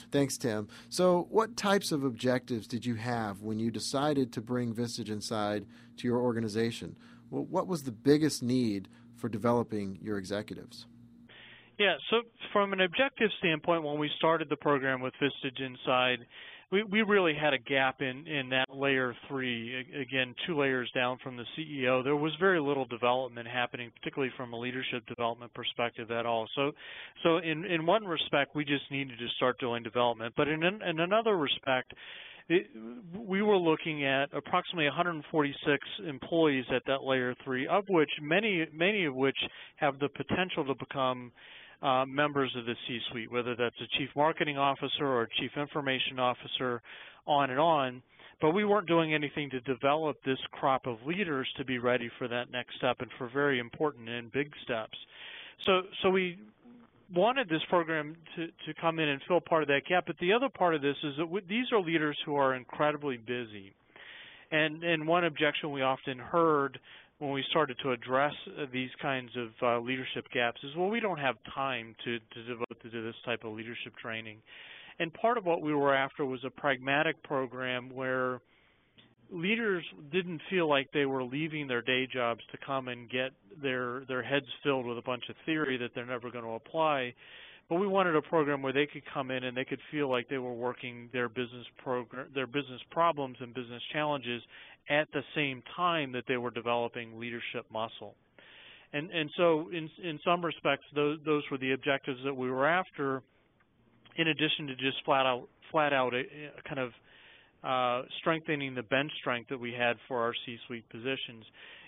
Thanks, Tim. So, what types of objectives did you have when you decided to bring Vistage Inside to your organization? Well, what was the biggest need for developing your executives? Yeah, so from an objective standpoint, when we started the program with Vistage Inside, we really had a gap in that layer 3. Again, 2 layers down from the CEO. There was very little development happening, particularly from a leadership development perspective at all. So in one respect, we just needed to start doing development. But in another respect, we were looking at approximately 146 employees at that layer 3, of which many of which have the potential to become members of the C-suite, whether that's a chief marketing officer or a chief information officer, on and on. But we weren't doing anything to develop this crop of leaders to be ready for that next step and for very important and big steps. So we wanted this program to come in and fill part of that gap. But the other part of this is that these are leaders who are incredibly busy. And one objection we often heard when we started to address these kinds of leadership gaps is, well, we don't have time to devote to this type of leadership training. And part of what we were after was a pragmatic program where leaders didn't feel like they were leaving their day jobs to come and get their heads filled with a bunch of theory that they're never going to apply. But we wanted a program where they could come in and they could feel like they were working their business problems and business challenges at the same time that they were developing leadership muscle. And so in some respects, those were the objectives that we were after, in addition to just flat out kind of strengthening the bench strength that we had for our C-suite positions.